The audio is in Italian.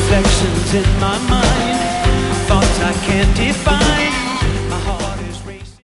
reflections in my mind, thoughts I can't define.